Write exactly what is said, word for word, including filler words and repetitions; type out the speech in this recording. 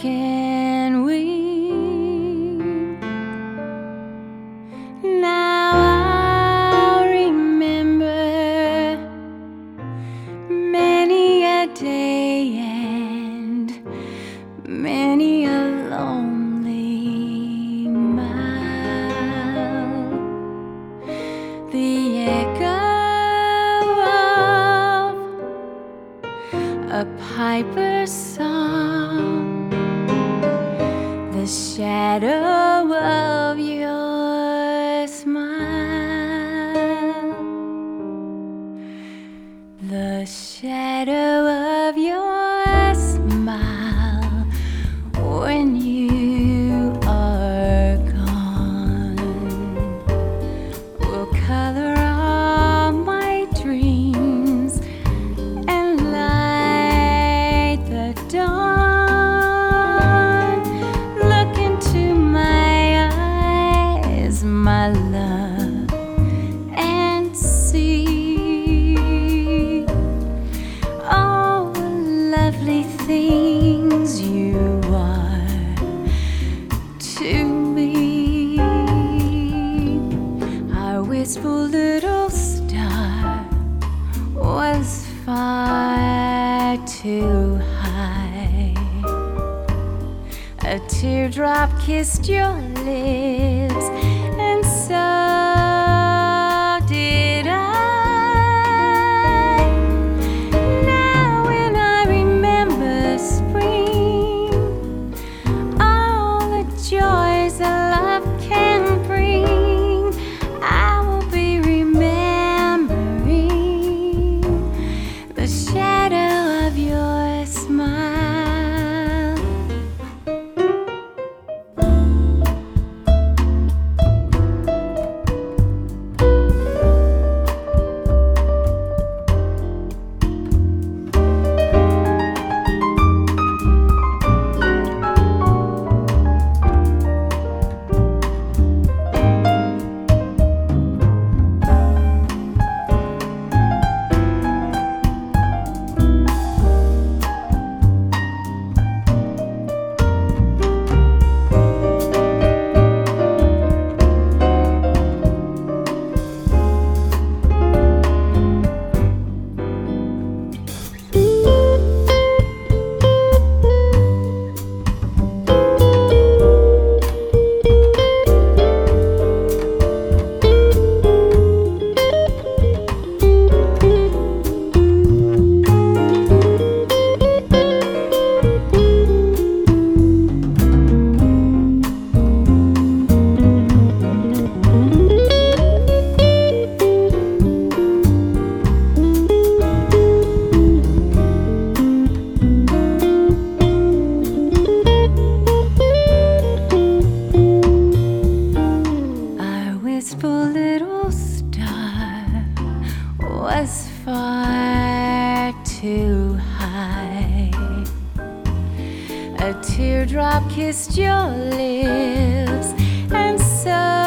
can we? Now I remember many a day and many a lonely mile. The echo of a piper's song, the shadow of your smile, the shadow of your smile when you are gone will color all my dreams and light the dawn. Look into my eyes, my love, and see all the lovely things you are to me. Our wistful little star was far too high. A teardrop kissed your lips, and so did I. Now when I remember spring, all the joys that love can bring, I will be remembering the shadow of your smile. Wistful little star was far too high. A teardrop kissed your lips, and so